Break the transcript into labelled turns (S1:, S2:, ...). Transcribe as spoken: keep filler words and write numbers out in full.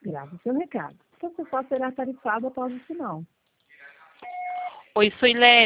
S1: Grave o seu recado. Seu telefone será tarifado após o sinal.
S2: Oi, Suilene.